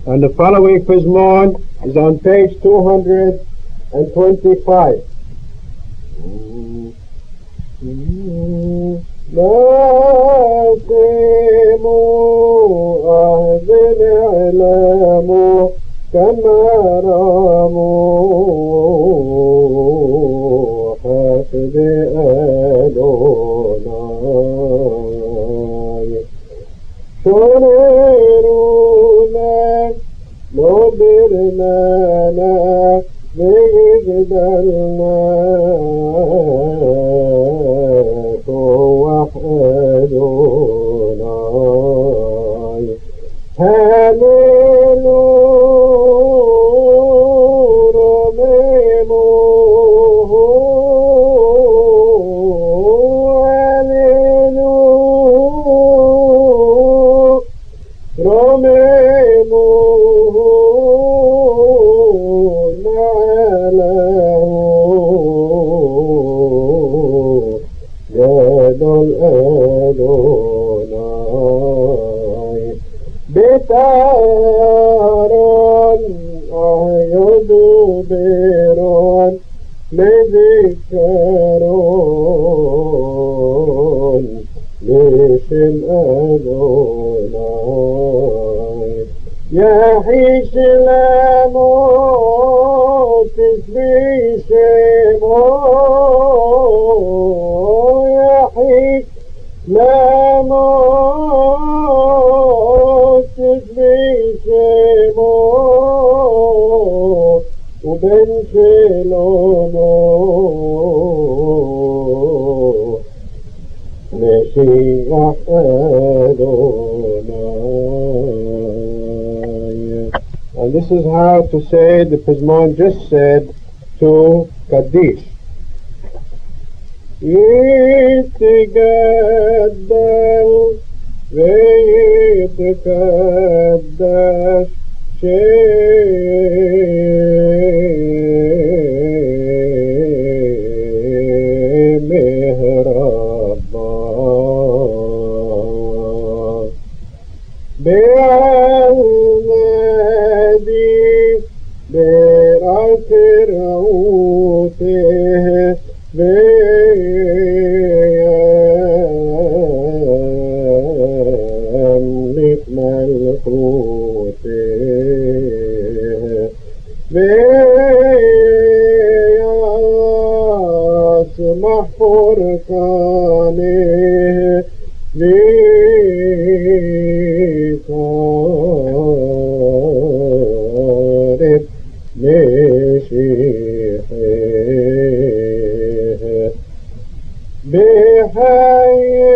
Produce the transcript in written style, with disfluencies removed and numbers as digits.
And the following Pizmon is on page 225. ناسموا أهل العلم كما راموا حسب أدوناي شررونا نبرنا بجدلنا وحدوناي هللوا رمموا هللوا رمموا نعله جاد الأدوناي بتارون أعيد بيرون لذكرون لشم أدوناي يحيش لموت بشمو يحيش لموت بشمو وبن شلونو مشيح أدوناي. And this is how to say the Pizmon just said to Kaddish. يتقدم ويتقدس شيء مهربا بالنبي برأس رؤوته بأملك ملكوته بيسمح فرقانه بيقارب مشيحه بحي